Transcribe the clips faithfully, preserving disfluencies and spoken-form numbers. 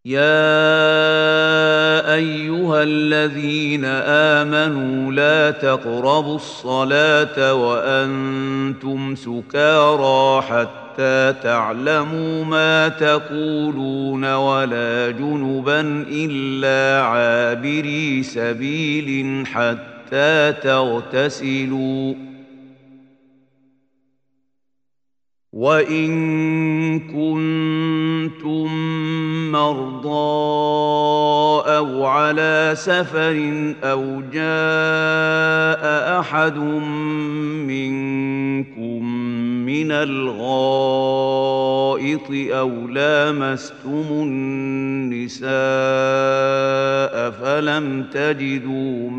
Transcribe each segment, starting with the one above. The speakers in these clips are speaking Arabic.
يا أيها الذين آمنوا لا تقربوا الصلاة وأنتم سكارى حتى تعلموا ما تقولون ولا جنبا إلا عابري سبيل حتى تغتسلوا وإن كنتم مرضى أو على سفر أو جاء أحد منكم من الغائط أو لامستم النساء فلم تجدوا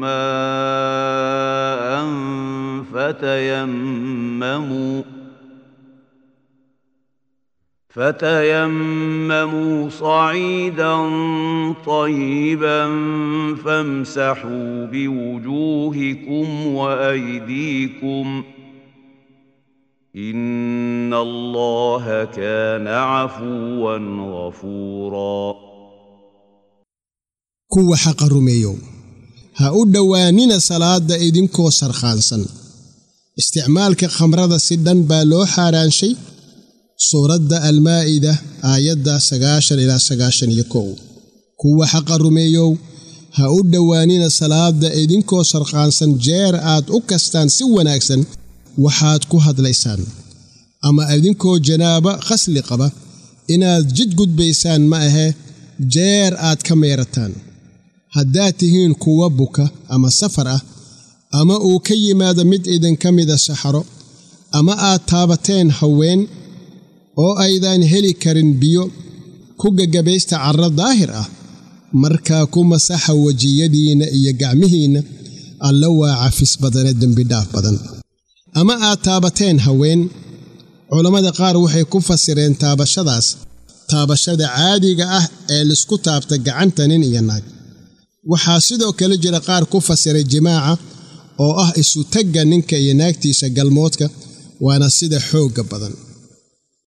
ماء فتيمموا فتيمموا صعيدا طيبا فامسحوا بوجوهكم وأيديكم إن الله كان عفوا غفورا كو حق الرميو هاود دوانين صلاة إذنكو سرخانسا استعمالك خمرة سدن بالو حاران شي سورة المائدة آيات سقاشر إلى سقاشر يكو كو حق الرميو هاود دوانين صلاة إذنكو سرخانسا جير آد أكستان سوى ناكسا waxaad ku hadlaysaan ama idinkoo janaaba khasli qaba inaad jid gudbaysaan ma ahe jeer aad ka meerataan haddaad tihiin kuwa buka ama safar ah ama uu ka yimaado mid idin ka mida saxaro ama aad taabateen haween oo aydan heli karin biyo ku gagabaysta carro daahir ah markaa ku masaxa wajiyadiina iyo gacmihiina alla waa cafis badane dembi dhaaf badan ama aad taabateen haween culimada qaar waxay ku fasireen taabashadaas taabashada caadiga ah ee lisku taabta gacanta nin iyo naag waxaa sidoo kale jira qaar ku fasiray jimaaca oo ah isu tagga ninka iyo naagtiisa galmoodka waana sida xoogga badan